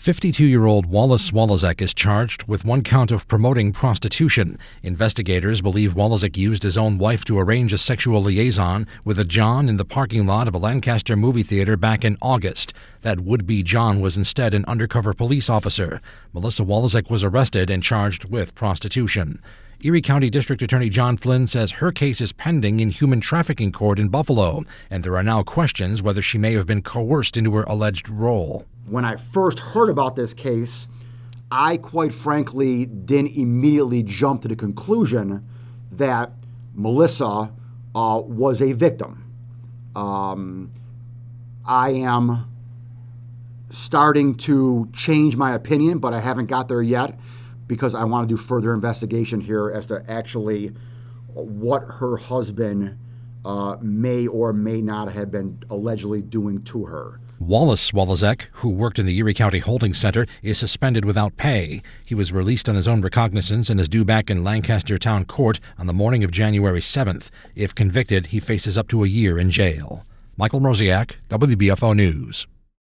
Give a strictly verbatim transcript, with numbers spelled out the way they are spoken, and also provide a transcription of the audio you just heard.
fifty-two-year-old Wallace Walizek is charged with one count of promoting prostitution. Investigators believe Walizek used his own wife to arrange a sexual liaison with a John in the parking lot of a Lancaster movie theater back in August. That would-be John was instead an undercover police officer. Melissa Walizek was arrested and charged with prostitution. Erie County District Attorney John Flynn says her case is pending in human trafficking court in Buffalo, and there are now questions whether she may have been coerced into her alleged role. When I first heard about this case, I quite frankly didn't immediately jump to the conclusion that Melissa uh, was a victim. Um, I am starting to change my opinion, but I haven't got there yet because I want to do further investigation here as to actually what her husband uh, may or may not have been allegedly doing to her. Wallace Walizek, who worked in the Erie County Holding Center, is suspended without pay. He was released on his own recognizance and is due back in Lancaster Town Court on the morning of January seventh. If convicted, he faces up to a year in jail. Michael Mroziak, W B F O News.